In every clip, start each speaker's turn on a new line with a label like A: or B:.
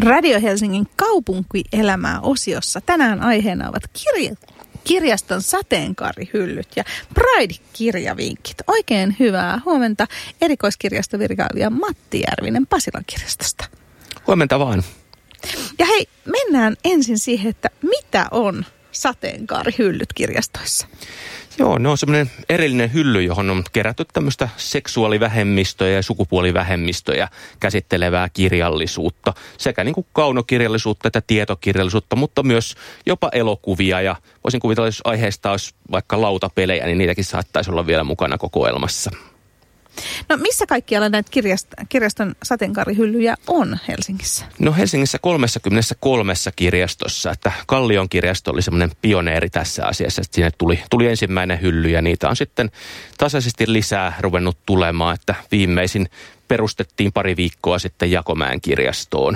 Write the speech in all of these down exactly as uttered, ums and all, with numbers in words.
A: Radio Helsingin kaupunkielämää osiossa tänään aiheena ovat kirja, kirjaston sateenkaarihyllyt ja Pride-kirjavinkit. Oikein hyvää huomenta erikoiskirjastovirkailija Matti Järvinen Pasilan kirjastosta.
B: Huomenta vaan.
A: Ja hei, mennään ensin siihen, että mitä on sateenkaarihyllyt kirjastoissa?
B: Joo, ne on semmoinen erillinen hylly, johon on kerätty tämmöistä seksuaalivähemmistöjä ja sukupuolivähemmistöjä käsittelevää kirjallisuutta. Sekä niin kuin kaunokirjallisuutta että tietokirjallisuutta, mutta myös jopa elokuvia. Ja voisin kuvitella, jos aiheesta olisi vaikka lautapelejä, niin niitäkin saattaisi olla vielä mukana kokoelmassa.
A: No missä kaikkialla näitä kirjast- kirjaston sateenkaarihyllyjä on Helsingissä?
B: No Helsingissä kolmekymmentäkolme kirjastossa, että Kallion kirjasto oli semmoinen pioneeri tässä asiassa, että sinne tuli, tuli ensimmäinen hylly ja niitä on sitten tasaisesti lisää ruvennut tulemaan, että viimeisin perustettiin pari viikkoa sitten Jakomäen kirjastoon.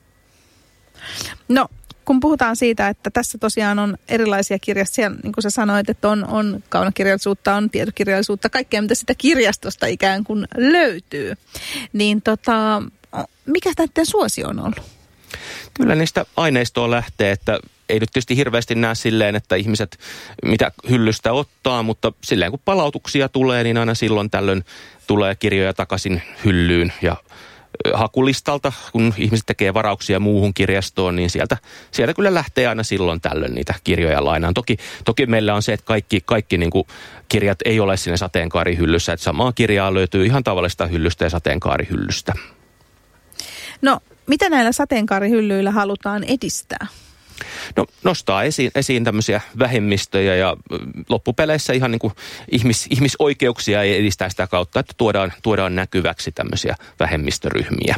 A: No kun puhutaan siitä, että tässä tosiaan on erilaisia kirjastoja, niin kuin sä sanoit, että on, on kaunokirjallisuutta, on tietokirjallisuutta, kaikkea mitä sitä kirjastosta ikään kuin löytyy, niin tota, mikä näiden suosio on ollut?
B: Kyllä niistä aineistoa lähtee, että ei nyt tietysti hirveästi näe silleen, että ihmiset mitä hyllystä ottaa, mutta silleen kun palautuksia tulee, niin aina silloin tällöin tulee kirjoja takaisin hyllyyn ja hakulistalta, kun ihmiset tekee varauksia muuhun kirjastoon, niin sieltä, sieltä kyllä lähtee aina silloin tällöin niitä kirjoja lainaan. Toki, toki meillä on se, että kaikki, kaikki niin kuin kirjat ei ole siinä sateenkaarihyllyssä, että samaa kirjaa löytyy ihan tavallista hyllystä ja sateenkaarihyllystä.
A: No, mitä näillä sateenkaarihyllyillä halutaan edistää?
B: No nostaa esiin, esiin tämmöisiä vähemmistöjä ja loppupeleissä ihan niin kuin ihmis, ihmisoikeuksia ei edistää sitä kautta, että tuodaan, tuodaan näkyväksi tämmöisiä vähemmistöryhmiä.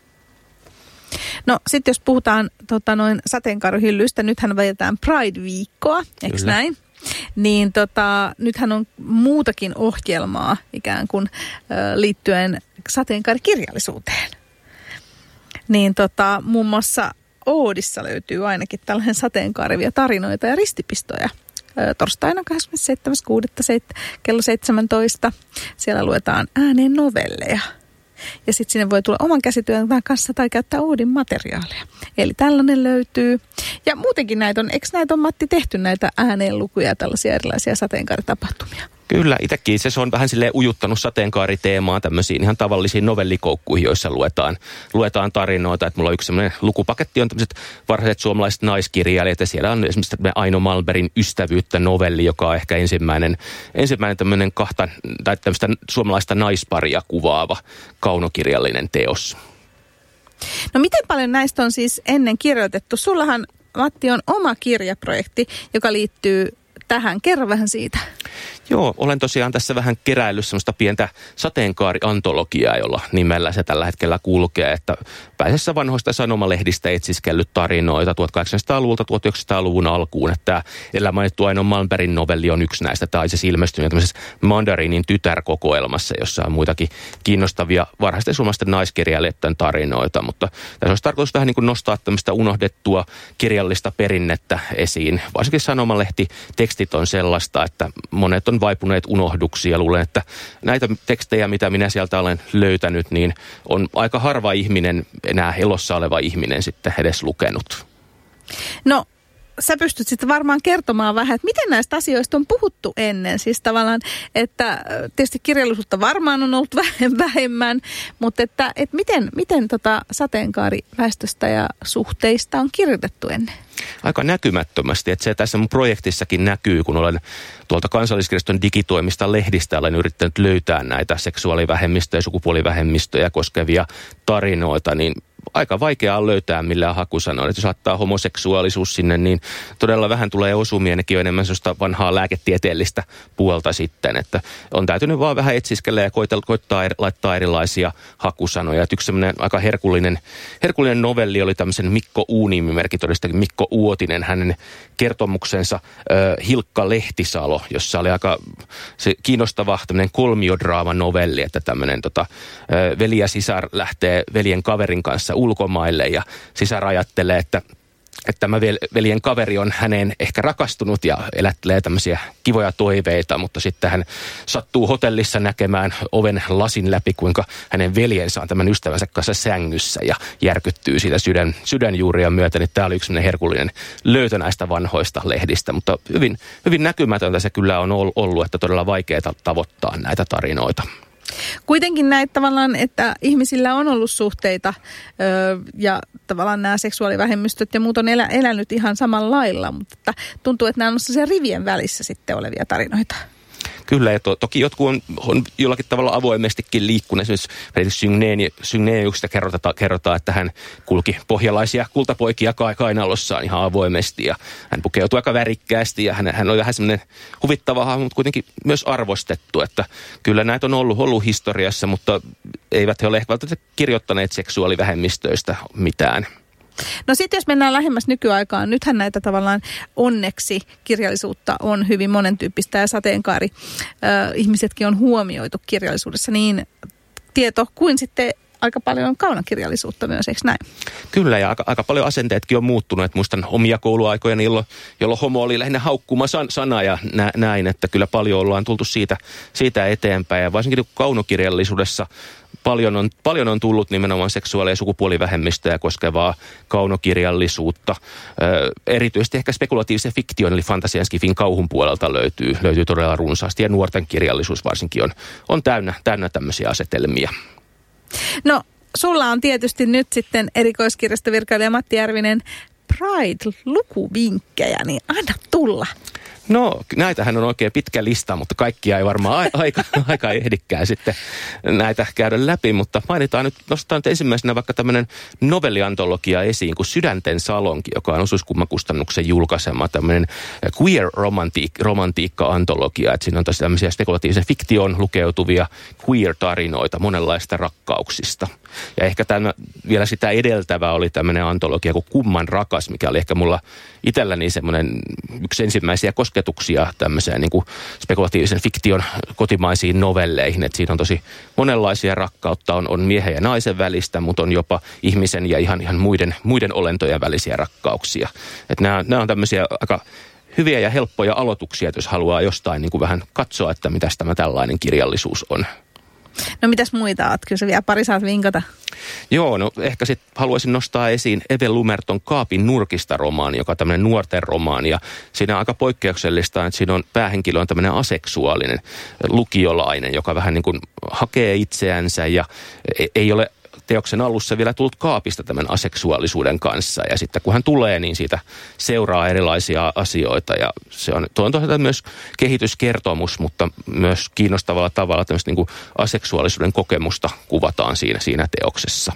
A: No sitten jos puhutaan tota, noin sateenkaarihyllyistä, nythän vietetään Pride-viikkoa, eikö Kyllä. näin? Niin tota, nythän on muutakin ohjelmaa ikään kuin ö, liittyen sateenkaarikirjallisuuteen. Niin tota, muun muassa Oodissa löytyy ainakin tällainen sateenkaarivia tarinoita ja ristipistoja. Torstaina kahdeskymmenesseitsemäs kuudetta kello seitsemäntoista. Siellä luetaan ääneen novelleja. Ja sitten sinne voi tulla oman käsityön kanssa tai käyttää Oodin materiaaleja. Eli tällainen löytyy. Ja muutenkin näitä on, eikö näitä on Matti tehty näitä ääneenlukuja, tällaisia erilaisia sateenkaaritapahtumia?
B: Kyllä, itsekin se on vähän silleen ujuttanut sateenkaariteemaa tämmöisiin ihan tavallisiin novellikoukkuihin, joissa luetaan, luetaan tarinoita. Että mulla on yksi semmoinen lukupaketti, on tämmöiset varhaiset suomalaiset naiskirjailijat, ja siellä on esimerkiksi Aino Malmbergin Ystävyyttä novelli, joka on ehkä ensimmäinen, ensimmäinen tämmöinen kahta, tai tämmöistä suomalaista naisparia kuvaava kaunokirjallinen teos.
A: No miten paljon näistä on siis ennen kirjoitettu? Sullahan, Matti, on oma kirjaprojekti, joka liittyy tähän. Kerro vähän siitä.
B: Joo, olen tosiaan tässä vähän keräillyt semmoista pientä sateenkaariantologiaa, jolla nimellä se tällä hetkellä kulkee, että pääsessä vanhoista sanomalehdistä etsiskellyt tarinoita tuhatkahdeksansataaluvulta tuhatyhdeksänsataaluvun alkuun, että tämä edellä mainittu Aino Malmbergin novelli on yksi näistä, tai se ilmestynyt tämmöisessä Mandarinin tytärkokoelmassa, jossa on muitakin kiinnostavia varhaisten suomalaisten naiskirjailijoiden tarinoita, mutta tässä olisi tarkoitus vähän niin kuin nostaa tämmöistä unohdettua kirjallista perinnettä esiin. Varsinkin sanomalehti-tekstit on sellaista, että monet on vaipuneet unohduksiin ja luulen, että näitä tekstejä, mitä minä sieltä olen löytänyt, niin on aika harva ihminen, enää elossa oleva ihminen sitten edes lukenut.
A: No, sä pystyt sitten varmaan kertomaan vähän, että miten näistä asioista on puhuttu ennen. Siis tavallaan, että tietysti kirjallisuutta varmaan on ollut vähemmän, mutta että, että miten, miten tota sateenkaariväestöstä ja suhteista on kirjoitettu ennen?
B: Aika näkymättömästi, että se tässä mun projektissakin näkyy, kun olen tuolta Kansalliskirjaston digitoimista lehdistä olen yrittänyt löytää näitä seksuaalivähemmistöjä ja sukupuolivähemmistöjä koskevia tarinoita, niin aika vaikeaa löytää millään hakusanoilla. Että jos laittaa homoseksuaalisuus sinne, niin todella vähän tulee osumia, nekin on enemmän sellaista vanhaa lääketieteellistä puolta sitten. Että on täytynyt vaan vähän etsiskellä ja koittaa, koittaa laittaa erilaisia hakusanoja. Että yksi semmoinen aika herkullinen, herkullinen novelli oli tämmöisen Mikko U-nimimerkki todista, Mikko Uotinen, hänen kertomuksensa äh, Hilkka Lehtisalo, jossa oli aika se kiinnostava tämmöinen kolmiodraama-novelli, että tämmöinen tota, äh, veli ja sisar lähtee veljen kaverin kanssa ulkomaille ja sisar ajattelee, että että tämä veljen kaveri on häneen ehkä rakastunut ja elättelee tämmöisiä kivoja toiveita, mutta sitten hän sattuu hotellissa näkemään oven lasin läpi, kuinka hänen veljensä on tämän ystävänsä kanssa sängyssä ja järkyttyy siitä sydän, sydänjuuria myöten. Että tämä oli yksi herkullinen löytö näistä vanhoista lehdistä, mutta hyvin, hyvin näkymätöntä se kyllä on ollut, että todella vaikeaa tavoittaa näitä tarinoita.
A: Kuitenkin näitä tavallaan, että ihmisillä on ollut suhteita öö, ja tavallaan nämä seksuaalivähemmistöt ja muut on elä, elänyt ihan samalla lailla, mutta että tuntuu, että nämä on sellaisia rivien välissä sitten olevia tarinoita.
B: Kyllä, ja to, toki jotkut on, on jollakin tavalla avoimestikin liikkuneet. Esimerkiksi Syngeeniuksesta kerrotaan, kerrotaan, että hän kulki pohjalaisia kultapoikia kainalossaan ihan avoimesti. Ja hän pukeutui aika värikkäästi ja hän, hän oli vähän semmoinen huvittava hahmo, mutta kuitenkin myös arvostettu. Että kyllä näitä on ollut, ollut historiassa, mutta eivät he ole ehkä välttämättä kirjoittaneet seksuaalivähemmistöistä mitään.
A: No sitten jos mennään lähemmäs nykyaikaan, nythän näitä tavallaan onneksi kirjallisuutta on hyvin monentyyppistä ja sateenkaari äh, ihmisetkin on huomioitu kirjallisuudessa, niin tieto kuin sitten aika paljon kaunokirjallisuutta myös, eikö näin?
B: Kyllä, ja aika, aika paljon asenteetkin on muuttunut. Et muistan omia kouluaikoja, jolloin, jolloin homo oli lähinnä haukkuma san, sana ja nä, näin, että kyllä paljon ollaan tultu siitä, siitä eteenpäin. Ja varsinkin kaunokirjallisuudessa paljon on, paljon on tullut nimenomaan seksuaali- ja sukupuolivähemmistöjä koskevaa kaunokirjallisuutta. Ö, erityisesti ehkä spekulatiivisen fiktion, eli fantasian skifin kauhun puolelta löytyy, löytyy todella runsaasti. Ja nuorten kirjallisuus varsinkin on, on täynnä, täynnä tämmöisiä asetelmia.
A: No, sulla on tietysti nyt sitten erikoiskirjastovirkailija Matti Järvinen Pride-lukuvinkkejä, niin anna tulla.
B: No, näitähän on oikein pitkä lista, mutta kaikkia ei varmaan a- aika, aika ehdikään sitten näitä käydä läpi, mutta mainitaan nyt, nostetaan nyt ensimmäisenä vaikka tämmöinen novelliantologia esiin kuin Sydänten salonki, joka on Osuuskummakustannuksen julkaisema tämmöinen queer-romantiikka-antologia, että siinä on tosi tämmöisiä spekulatiivisen fiktion lukeutuvia queer-tarinoita monenlaista rakkauksista. Ja ehkä tämän, vielä sitä edeltävä oli tämmöinen antologia kuin Kumman rakas, mikä oli ehkä mulla itselläni semmoinen yksi ensimmäisiä kosketuksia tämmöiseen niin kuin spekulatiivisen fiktion kotimaisiin novelleihin. Että siinä on tosi monenlaisia rakkautta, on, on miehen ja naisen välistä, mutta on jopa ihmisen ja ihan, ihan muiden, muiden olentojen välisiä rakkauksia. Että nämä, nämä on tämmöisiä aika hyviä ja helppoja aloituksia, että jos haluaa jostain niin kuin vähän katsoa, että mitäs tämä tällainen kirjallisuus on.
A: No mitäs muita oot? Kyllä sä vielä pari saat vinkata.
B: Joo, no ehkä sitten haluaisin nostaa esiin Eve Lumerton Kaapin nurkista romaani, joka on tämmöinen nuorten romaani. Ja siinä on aika poikkeuksellista, että siinä on päähenkilö on tämmöinen aseksuaalinen lukiolainen, joka vähän niin kuin hakee itseänsä ja ei ole teoksen alussa vielä tullut kaapista tämän aseksuaalisuuden kanssa. Ja sitten kun hän tulee, niin siitä seuraa erilaisia asioita. Ja se on, tuo on tosiaan myös kehityskertomus, mutta myös kiinnostavalla tavalla tämmöistä niin kuin aseksuaalisuuden kokemusta kuvataan siinä, siinä teoksessa.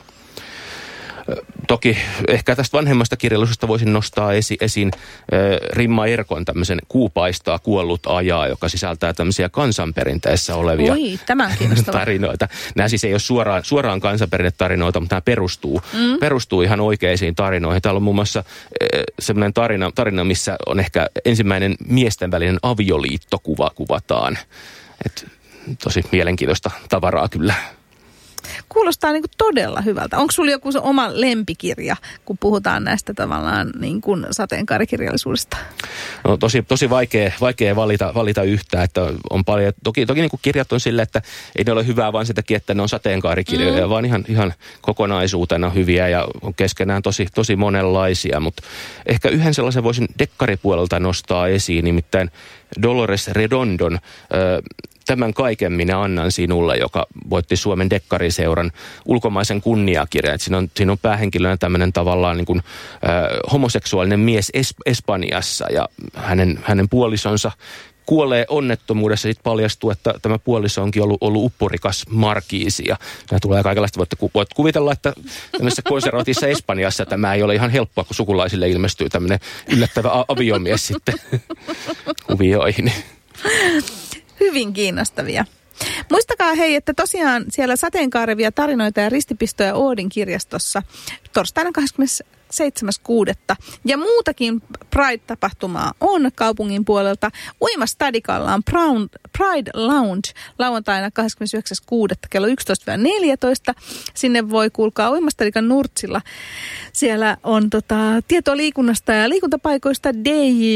B: Toki ehkä tästä vanhemmasta kirjallisuudesta voisin nostaa esi- esiin äh, Rimma Erkon tämmöisen Kuu paistaa kuollut ajaa, joka sisältää tämmöisiä kansanperinteessä olevia
A: Oi, tämä on kiinnostavaa.
B: tarinoita. Nämä siis ei ole suoraan, suoraan kansanperinnetarinoita, mutta nämä perustuu, mm. perustuu ihan oikeisiin tarinoihin. Täällä on muun muassa äh, semmoinen tarina, tarina, missä on ehkä ensimmäinen miesten välinen avioliitto kuva, kuvataan. Et, tosi mielenkiintoista tavaraa kyllä.
A: Kuulostaa niin kuin todella hyvältä. Onko sulla joku oma lempikirja, kun puhutaan näistä tavallaan niin kuin sateenkaarikirjallisuudesta?
B: No tosi, tosi vaikea, vaikea valita, valita yhtään, että on paljon. Toki, toki niin kuin kirjat on sille, että ei ne ole hyvää vaan sen takia, että ne on sateenkaarikirjoja, mm. vaan ihan, ihan kokonaisuutena hyviä ja on keskenään tosi, tosi monenlaisia. Mutta ehkä yhden sellaisen voisin dekkaripuolelta nostaa esiin, nimittäin Dolores Redondon ö, Tämän kaiken minä annan sinulle, joka voitti Suomen dekkariseuran ulkomaisen kunniakirjan. Siinä on, siinä on päähenkilönä tämmöinen tavallaan niin kuin, äh, homoseksuaalinen mies es, Espanjassa ja hänen, hänen puolisonsa kuolee onnettomuudessa. Sitten paljastuu, että tämä puoliso onkin ollut, ollut uppurikas markiisi. Ja nämä tulee kaikenlaista. Voitte, voit kuvitella, että tämmöisessä konservatiivissa Espanjassa tämä ei ole ihan helppoa, kun sukulaisille ilmestyy tämmöinen yllättävä aviomies sitten kuvioihin.
A: Hyvin kiinnostavia. Muistakaa hei, että tosiaan siellä sateenkaarevia tarinoita ja ristipistoja Oodin kirjastossa torstaina kahdeskymmenesseitsemäs kuudetta Ja muutakin Pride-tapahtumaa on kaupungin puolelta. Uimastadikalla on Pride Lounge lauantaina kahdeskymmenesyhdeksäs kuudetta kello yksitoista neljätoista Sinne voi kuulkaa Uimastadikan nurtsilla. Siellä on tota, tietoa liikunnasta ja liikuntapaikoista. D J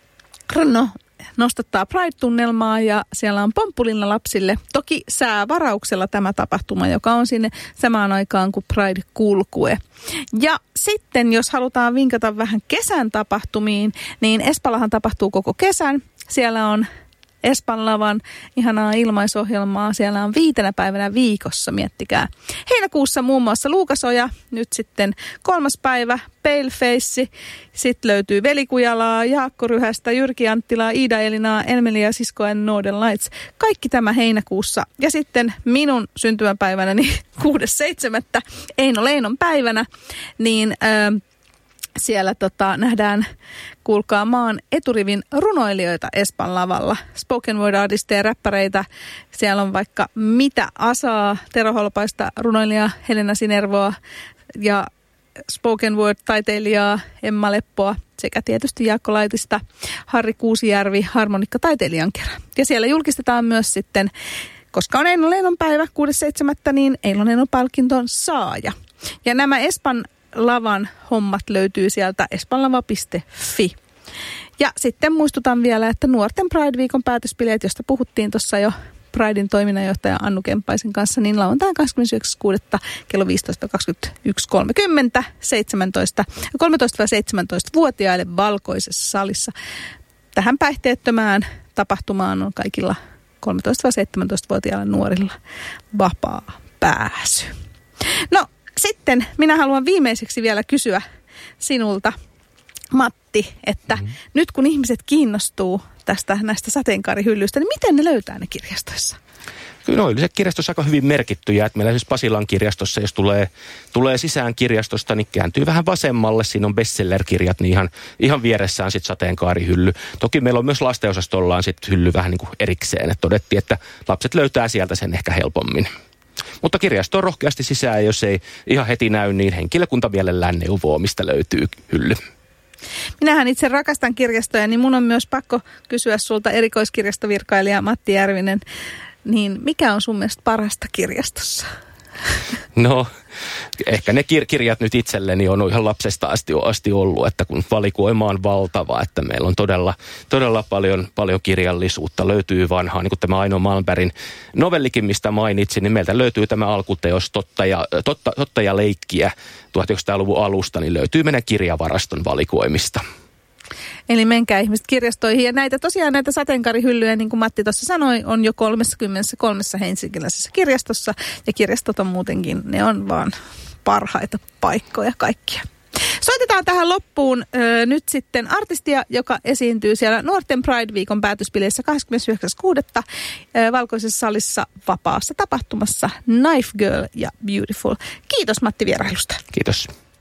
A: Ranno nostattaa Pride-tunnelmaa ja siellä on pomppulinna lapsille. Toki säävarauksella tämä tapahtuma, joka on sinne samaan aikaan kuin Pride-kulkue. Ja sitten, jos halutaan vinkata vähän kesän tapahtumiin, niin Espalahan tapahtuu koko kesän. Siellä on Espan lavan ihanaa ilmaisohjelmaa. Siellä on viitenä päivänä viikossa, miettikää. Heinäkuussa muun muassa Luukasoja, nyt sitten kolmas päivä, Paleface, sitten löytyy Veli Kujalaa, Jaakko Ryhästä, Jyrki Anttilaa, Iida Elinaa, Elmelia Sisko and Northern Lights. Kaikki tämä heinäkuussa. Ja sitten minun syntymäpäivänäni kuudes seitsemättä Eino Leinon päivänä, niin Öö, siellä tota, nähdään, kuulkaa, maan eturivin runoilijoita Espan lavalla. Spoken word artisteja ja räppäreitä. Siellä on vaikka mitä Asaa, Tero Holopaista, runoilijaa Helena Sinervoa ja spoken word taiteilijaa Emma Leppoa sekä tietysti Jaakko Laitista, Harri Kuusijärvi, harmonikka taiteilijan kerran. Ja siellä julkistetaan myös sitten, koska on Eino Leinon päivä kuudes seitsemättä niin Eino Leinon palkinton saaja. Ja nämä Espan lavan hommat löytyy sieltä espanlava piste fi. Ja sitten muistutan vielä, että nuorten Pride-viikon päätöspileet, josta puhuttiin tuossa jo Pridein toiminnanjohtaja Annu Kempaisen kanssa, niin lauantaina kahdeskymmenesyhdeksäs kuudetta kello viisitoista kaksikymmentäyksi kolmekymmentä kolmetoista seitsemäntoista-vuotiaille valkoisessa salissa. Tähän päihteettömään tapahtumaan on kaikilla kolmetoista seitsemäntoista-vuotiailla nuorilla vapaa pääsy. No, sitten minä haluan viimeiseksi vielä kysyä sinulta, Matti, että mm-hmm. nyt kun ihmiset kiinnostuu tästä näistä sateenkaarihyllyistä, niin miten ne löytää ne kirjastoissa?
B: Kyllä ne on yleensä kirjastossa aika hyvin merkittyjä. Että meillä siis Pasilan kirjastossa, jos tulee, tulee sisään kirjastosta, niin kääntyy vähän vasemmalle. Siinä on bestseller-kirjat, niin ihan, ihan vieressä on sitten sateenkaarihylly. Toki meillä on myös lastenosastolla on sitten hylly vähän niin kuin erikseen. Että todettiin, että lapset löytää sieltä sen ehkä helpommin. Mutta kirjasto on rohkeasti sisään, jos ei ihan heti näy, niin henkilökunta mielellään neuvoo, mistä löytyy hylly.
A: Minähän itse rakastan kirjastoja, niin mun on myös pakko kysyä sulta erikoiskirjastovirkailija Matti Järvinen, niin mikä on sun mielestä parasta kirjastossa?
B: No, ehkä ne kir- kirjat nyt itselleni on ihan lapsesta asti, asti ollut, että kun valikoima on valtava, että meillä on todella, todella paljon, paljon kirjallisuutta. Löytyy vanhaa, niin kuin tämä Aino Malmbergin novellikin, mistä mainitsin, niin meiltä löytyy tämä alkuteos Totta ja, totta, totta ja leikkiä tuhatyhdeksänsataaluvun alusta, niin löytyy meidän kirjavaraston valikoimista.
A: Eli menkää ihmiset kirjastoihin. Ja näitä tosiaan näitä sateenkaarihyllyjä, niin kuin Matti tuossa sanoi, on jo kolmekymmentäkolme helsinkiläisessä kirjastossa. Ja kirjastot on muutenkin, ne on vaan parhaita paikkoja kaikkia. Soitetaan tähän loppuun ö, nyt sitten artistia, joka esiintyy siellä Nuorten Pride-viikon päätöspileissä kahdeskymmenesyhdeksäs kuudetta ö, Valkoisessa salissa vapaassa tapahtumassa Knife Girl ja Beautiful. Kiitos Matti vierailusta.
B: Kiitos.